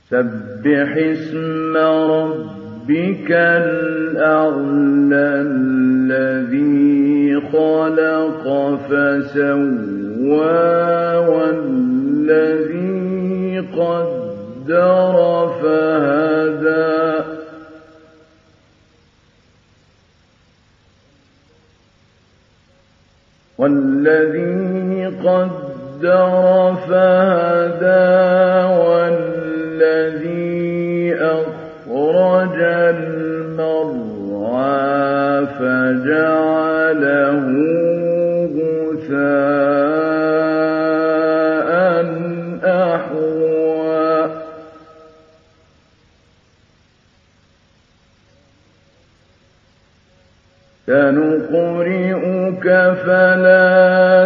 سبح اسم ربك الأعلى الذي خلق فسوى والذي قدر فهدى والذي أخرج المرعى فجعله غثاء أحوى سنقرئك فلا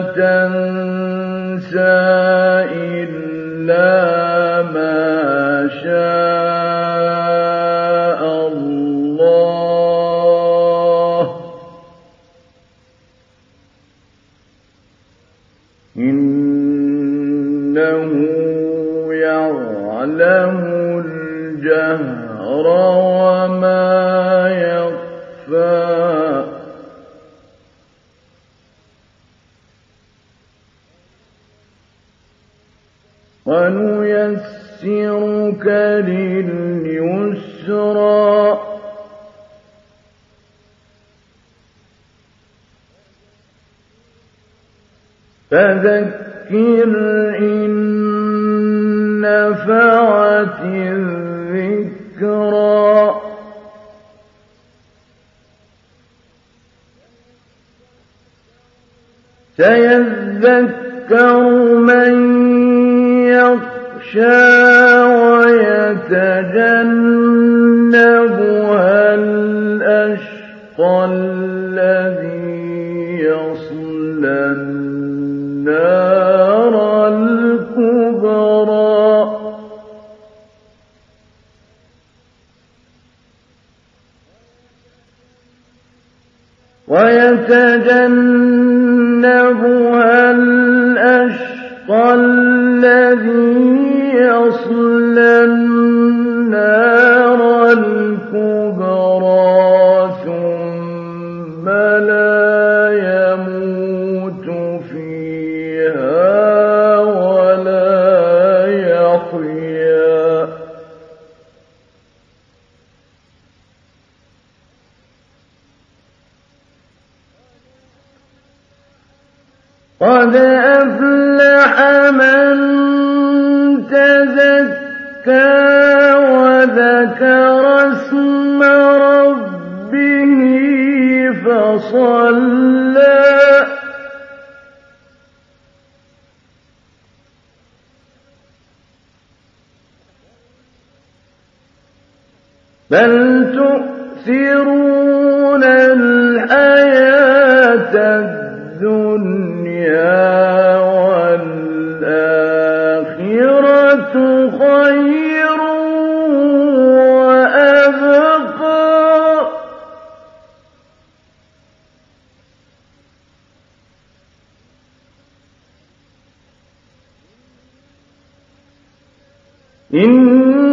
تنسى إلا ما شاء الله إنه يعلم الجهر وما يخفى ونيسرك لليسرى فذكر إن نفعت الذكرى سيذكر من يخشى ويتجنبها الأشقى الذي يصلى النار الكبرى يصلى النار الكبرى ثم لا يموت فيها ولا يحيا قد أفلح من تزكى وذكر اسم ربه فصلى بل تؤثرون الحياة الدنيا والآخرة خير وأبقى إن